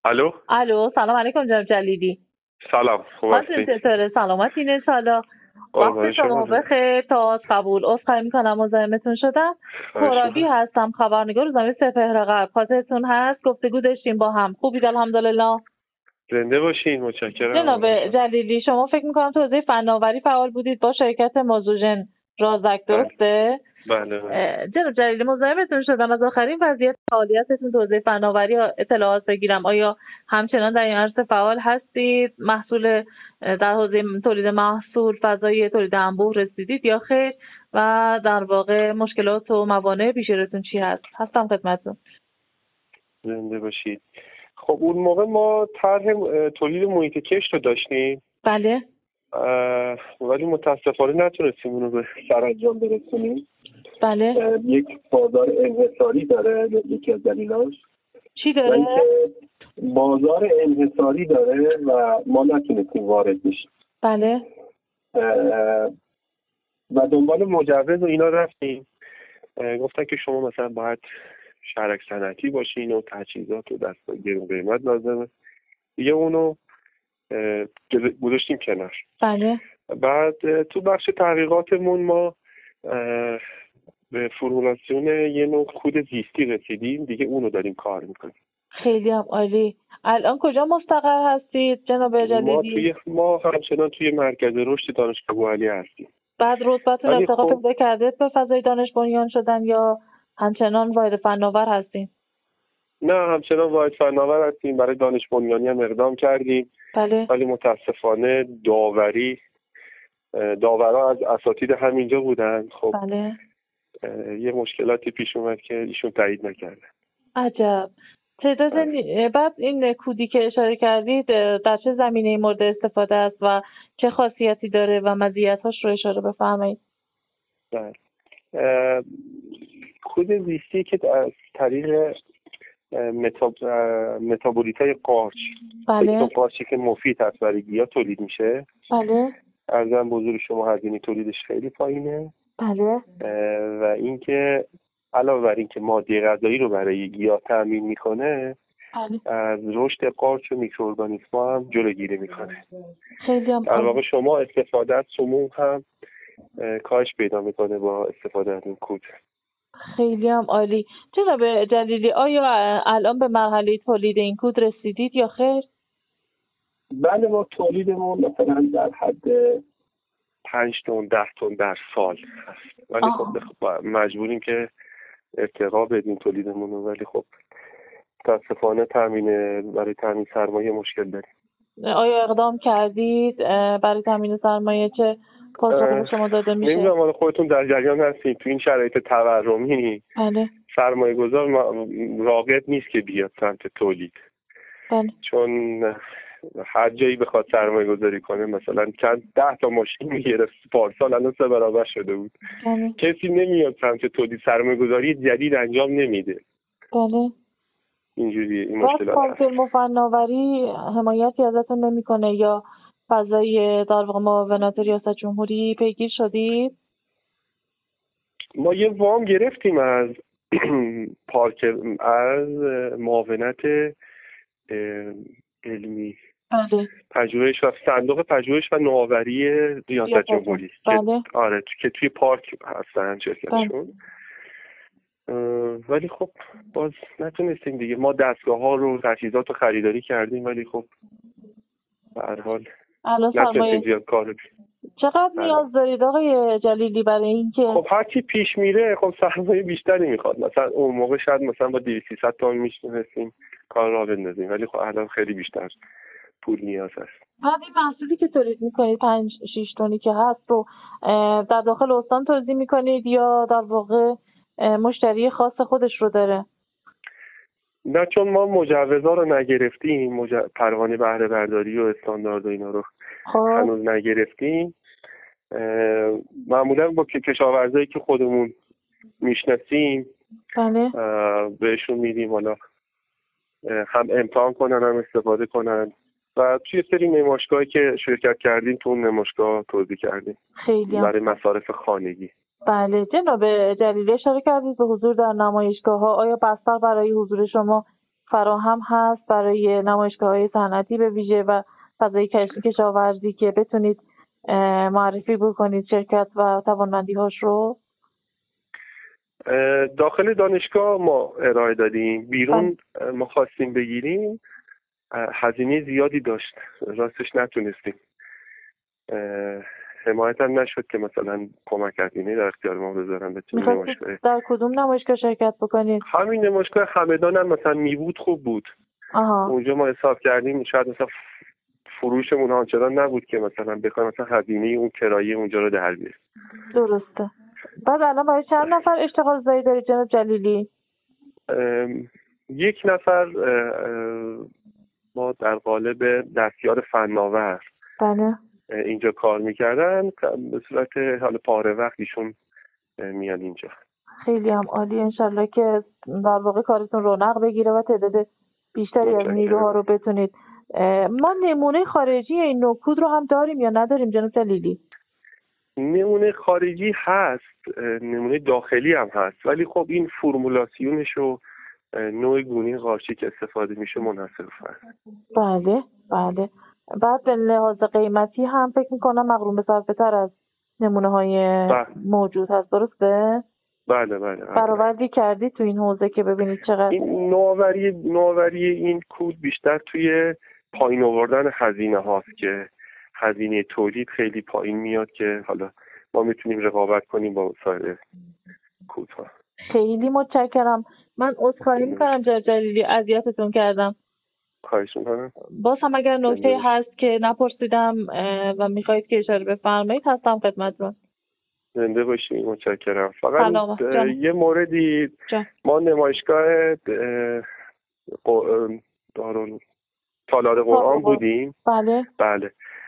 الو. سلام علیکم جناب جلیلی. سلام، خوب هستید؟ چطوره؟ سلامتین ان شاءالله. وقت شما بخیر. تا از قبول عذرخواهی میکنم مزاحمتون شدم. ترابی هستم، خبرنگار روزنامه سپهر غرب. خاطرتون هست گفتگو داشتیم با هم. خوبید الحمدلله؟ زنده باشین. متشکرم. جناب جلیلی شما فکر میکنم تو حوزه فناوری فعال بودید با شرکت مازوژن رازک، درسته؟ بله. جناب جلیلی مزاحمتون شدم از آخرین وضعیت فعالیتتون تو حوزه فناوری اطلاعات بگیرم. آیا همچنان در این عرصه فعال هستید؟ محصول در حوزه تولید محصول فضای تولید انبوه رسیدید یا خیر؟ و در واقع مشکلات و موانع پیش روتون چی هست؟ هستم خدمتتون. زنده باشید. خب اون موقع ما طرح تولید محیط کشت رو داشتیم. بله. ولی متاسفانه نتونستیم اون رو به سرانجام برسونیم. بله. یک بازار انحصاری داره. یکی از دلایلش چی داره؟ بازار انحصاری داره و ما نتونستیم وارد بشیم. بله. و دنبال مجوز و اینا رفتیم. گفتن که شما مثلا باید شرک صنعتی باشین و تجهیزات و دستگاه گرون قیمت لازمه. دیگه اونو گذاشتیم کنار. بله. بعد تو بخش تحقیقاتمون ما به فرمولاسیون یه نوع کود زیستی رسیدیم. دیگه اونو داریم کار میکنیم. خیلی هم عالی. الان کجا مستقر هستید جناب جلیلی؟ ما همچنان توی مرکز رشد دانشگاه بوعلی هستیم. بعد رتبتون ارتقا پیدا کرده به فضای دانش بنیان شدن یا همچنان واحد فناور هستین؟ نه، همچنان واحد فناور هستیم. برای دانش بنیانی هم اقدام کردیم. بله. ولی متاسفانه داورا از اساتید همینجا بودن. خب بله. یه مشکلاتی پیش اومد که ایشون تایید نکردن. عجب. بعد این کودی که اشاره کردید در چه زمینه مورد استفاده است و چه خاصیتی داره و مزیت‌هاش رو اشاره بفرمایید. بله. کود زیستی که از طریق متابولیت‌های قارچ، بله، قارچی که مفید هست برای گیاه تولید میشه. بله. ارزم به حضور شما هزینه تولیدش خیلی پایینه. بله. و اینکه علاوه بر اینکه ماده غذایی رو برای گیاه تامین میکنه، بله، از رشد قارچ و میکروارگانیسم‌ها هم جلوگیری میکنه. خیلی هم در واقع شما استفاده از سموم هم کاهش پیدا میکنه با استفاده از این کود. خیلی هم عالی. جناب جلیلی آیا الان به مرحله تولید این کود رسیدید یا خیر؟ بله، ما تولیدمون مثلا در حد 5 تن 10 تن در سال هست. ولی خب مجبوریم که ارتقا بدیم تولیدمون رو. ولی خب متاسفانه برای تامین سرمایه مشکل داریم. آیا اقدام کردید برای تامین سرمایه؟ چه پاسخی به شما داده میشه؟ نمیدونم، حالا خودتون در جریان هستین. تو این شرایط تورمی بله، سرمایه گذار راغب نیست که بیاد سمت تولید. بله. چون هر جایی بخواد سرمایه گذاری کنه، مثلا چند 10 تا ماشین میگرفت پارسال، الان 3 برابر شده بود. بله. کسی نمیاد سمت تولید، سرمایه گذاری جدید انجام نمیده. بله. اینجوریه این مشکلات. کانسل فناوری حمایتی ازتون نمیکنه یا فضای در واقع معاونت ریاست جمهوری پیگیر شدید؟ ما یه وام گرفتیم از از معاونت علمی، بله، پژوهش و صندوق پژوهش و نوآوری ریاست جمهوری. بله. که توی پارک هستن شرکتشون. ولی خب باز نتونستیم دیگه. ما دستگاه ها رو تجهیزات رو خریداری کردیم، ولی خب به هر حال نتونستیم زیاد کار رو. چقدر نیاز دارید آقای جلیلی برای اینکه خب هرچی پیش میره خب سرمایه بیشتری میخواد؟ مثلا اون موقع شاید مثلا با 200-300 تومان میتونستیم کار را بندازیم، ولی خب الان خیلی بیشتر پول نیاز هست. همین محصولی که تولید میکنید 5-6 تنی که هست رو در داخل استان توزیع میکنید یا در واقع مشتری خاص خودش رو داره؟ نه، چون ما مجوزا رو نگرفتیم، پروانه بهره برداری و استاندارد و اینا رو هنوز نگرفتیم. معمولا با کشاورزایی که خودمون میشناسیم بله، بهشون میدیم حالا هم امتحان کنن هم استفاده کنن و توی سری نمایشگاهی که شرکت کردیم تو اون نمایشگاه توزیع کردیم خیلی برای مصارف خانگی. بله. جناب جلیلی اشاره کردید به حضور در نمایشگاه ها. آیا بستر برای حضور شما فراهم هست برای نمایشگاه‌های صنعتی به ویژه و فضای کشاورزی که بتونید معرفی بکنید شرکت و توانمندی‌هاش رو؟ داخل دانشگاه ما ارائه دادیم، بیرون ما خواستیم بگیریم، هزینه زیادی داشت، راستش نتونستیم، حمایت هم نشد که مثلا کمک هزینه در اختیار ما بذارن. بتونیم نمایشگاه در کدوم نمایشگاه شرکت بکنید؟ همین نمایشگاه همدان هم مثلا میبود خوب بود. اونجا ما حساب کردیم شاید مثلا فروشمون آنچنان نبود که مثلا بخوایم مثلا هزینه اون کرایه اونجا رو در بیاریم. درسته. بعد الان برای چند نفر اشتغال زایی داری جناب جلیلی؟ یک نفر ما در قالب دستیار فناور بله اینجا کار میکردن، به صورت حال پاره وقت ایشون میاد اینجا. خیلی هم عالی، انشالله که در واقع کارتون رونق بگیره و تعداد بیشتری از نیروها رو بتونید. ما نمونه خارجی این نوع کود رو هم داریم یا نداریم جناب جلیلی؟ نمونه خارجی هست، نمونه داخلی هم هست، ولی خب این فرمولاسیونش و نوع گونی قارچی که استفاده میشه منحصر فرد. بله بله. بعد به لحاظ قیمتی هم فکر میکنم مغروم صرفه تر از نمونه های موجود هست، درسته؟ بله. برآوردی کردی تو این حوزه که ببینید چقدر این نوآوری این کود بیشتر توی پایین آوردن هزینه هاست که هزینه تولید خیلی پایین میاد که حالا ما میتونیم رقابت کنیم با سایر کودها. خیلی متشکرم. من عذرخواهی میکنم جناب جلیلی اذیتتون کردم. خواهش میکنم. باز هم اگر نکته هست که نپرسیدم و میخواید که اشاره بفرمایید هستم خدمتتون. زنده باشید. متشکرم. فقط یه موردی ما نمایشگاه تالار قرآن بودیم. بله.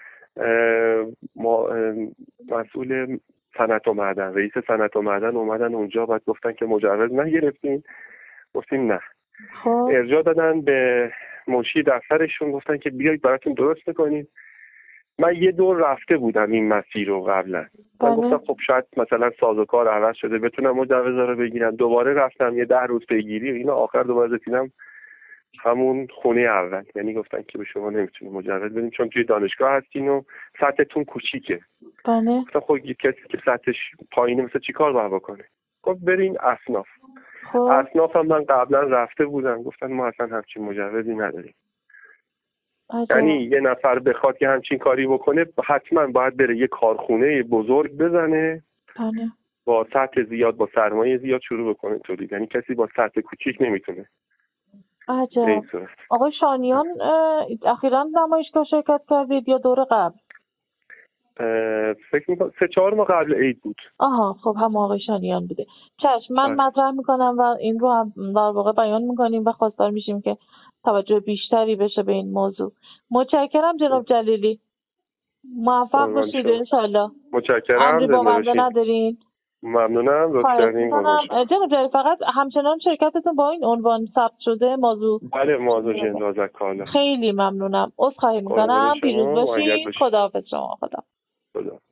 ما مسئول صنعت و معدن، رئیس صنعت و معدن اومدن اونجا، بعد گفتن که مجوز نگرفتین. گفتیم نه. ارجاع دادن به منشی دفترشون، گفتن که بیایید براتون درست میکنیم. من یه دور رفته بودم این مسیر رو قبلا. من گفتم خب شاید مثلا سازوکار عوض شده بتونم مجوزا رو بگیرم. دوباره رفتم یه 10 روز پیگیری و اینا، آخر دوباره رسیدم همون خونه اول. یعنی گفتن که به شما نمیتونیم مجوز بدیم چون توی دانشگاه هستین و سطحتون کوچیکه. بله. گفتم خب کسی که سطحش پایینه مثلا چیکار باید بکنه؟ گفت برین اصناف. اصناف هم من قبلا رفته بودم، گفتن ما اصلا همچین مجوزی نداریم. یعنی یه نفر بخواد که همچین کاری بکنه حتما باید بره یه کارخونه بزرگ بزنه. بله. با سطح زیاد، با سرمایه زیاد شروع بکنه تولید. یعنی کسی با سطح کوچیک نمیتونه. عجب. آقای شانیان اخیراً نمایشگاه شرکت کردید یا دور قبل؟ فکر میکنم 3-4 ماه قبل عید بود. خب هم آقای شانیان بوده. چشم، من مطرح میکنم و این رو هم در واقع بیان میکنیم و خواستار میشیم که توجه بیشتری بشه به این موضوع. متشکرم جناب جلیلی. موفق باشید انشالله. متشکرم. امری باونده ندارین؟ ممنونم. لطف کردین. جناب جلیلی فقط همچنان شرکتتون با این عنوان ثبت شده موضوع؟ بله، موضوع جنازه کالا. خیلی ممنونم. عذرخواهی میکنم. پیروز باشید. خداحافظ شما. خدا